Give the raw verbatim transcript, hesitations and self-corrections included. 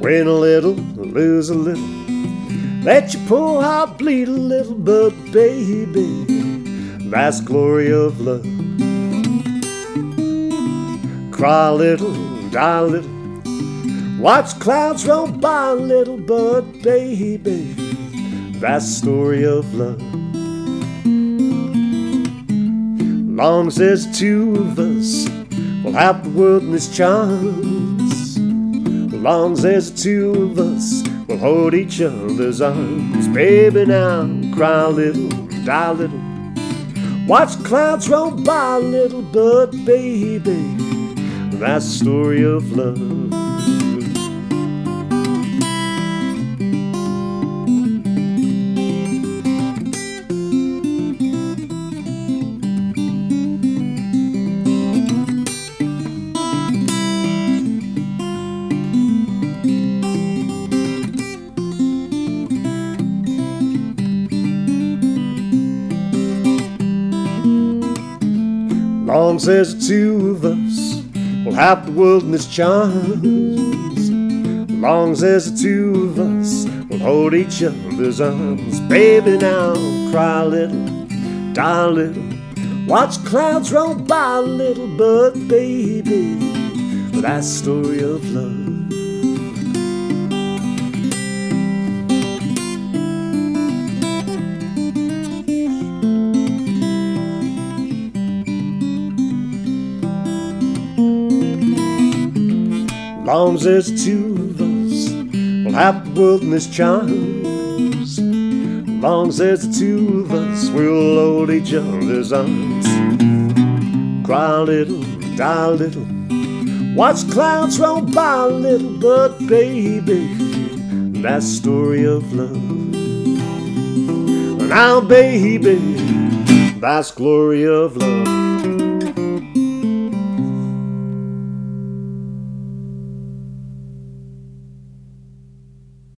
Win a little, lose a little, let your poor heart bleed a little, but baby, that's the glory of love. Cry a little, die a little, watch clouds roll by a little, but baby, that's the story of love. Long as there's two of us, we'll have the world in its charms. Long as there's two of us, we'll hold each other's arms. Baby, now cry a little, die a little, watch clouds roll by a little, but baby, that's the story of love. Long as there's two of us, we'll have the world in its charms. Long as there's two of us, we'll hold each other's arms. Baby, now cry a little, die a little, watch clouds roll by a little, but baby, that's the story of love. Long as there's two of us, we'll have the world in its charms. Long as there's two of us, we'll hold each other's arms. Cry a little, die a little, watch clouds roll by a little, but baby, that's the story of love. Now baby, that's the glory of love.